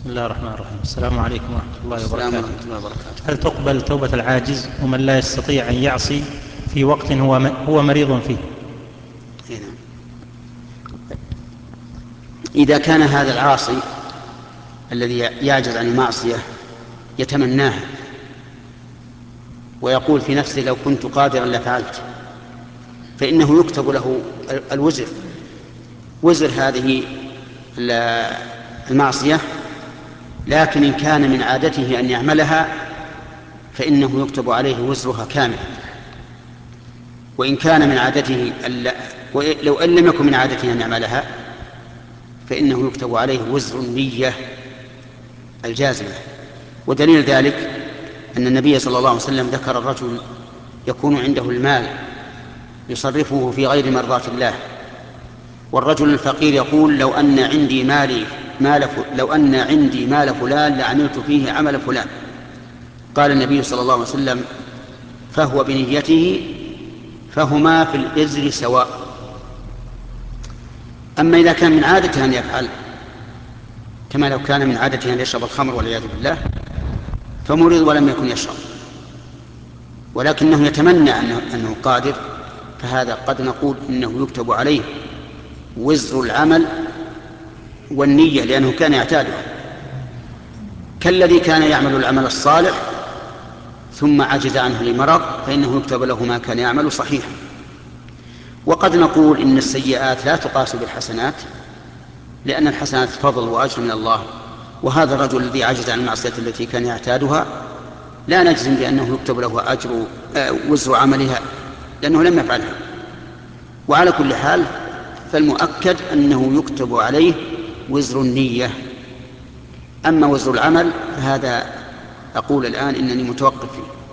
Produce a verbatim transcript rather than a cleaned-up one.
بسم الله الرحمن الرحيم. السلام عليكم ورحمة الله السلام وبركاته. ورحمة الله وبركاته. هل تقبل توبة العاجز ومن لا يستطيع أن يعصي في وقت هو هو مريض فيه؟ هنا. إذا كان هذا العاصي الذي يعجز عن المعصية يتمناها ويقول في نفسه لو كنت قادرا لفعلت، فإنه يكتب له الوزر وزر هذه المعصية، لكن إن كان من عادته أن يعملها فإنه يكتب عليه وزرها كامل. وإن كان من عادته لو أن لم يكن من عادته أن يعملها فإنه يكتب عليه وزر النية الجازمة. ودليل ذلك أن النبي صلى الله عليه وسلم ذكر الرجل يكون عنده المال يصرفه في غير مرضاة الله، والرجل الفقير يقول لو أن عندي مالي مال لو أن عندي مال فلان لعملت فيه عمل فلان. قال النبي صلى الله عليه وسلم فهو بنيته فهما في الإزر سواء. أما إذا كان من عادته أن يفعل كما لو كان من عادته أن يشرب الخمر والعياذ بالله فمرض ولم يكن يشرب ولكنه يتمنى أنه, أنه قادر، فهذا قد نقول إنه يكتب عليه وزر العمل والنية لأنه كان يعتادها، كالذي كان يعمل العمل الصالح ثم عجز عنه لمرض فإنه يكتب له ما كان يعمل صحيحا. وقد نقول إن السيئات لا تقاس بالحسنات لأن الحسنات فضل وأجر من الله، وهذا الرجل الذي عجز عن المعصية التي كان يعتادها لا نجزم بأنه يكتب له أجر وزر عملها لأنه لم يفعلها. وعلى كل حال فالمؤكد أنه يكتب عليه وزر النية. أما وزر العمل فهذا أقول الآن إنني متوقف فيه.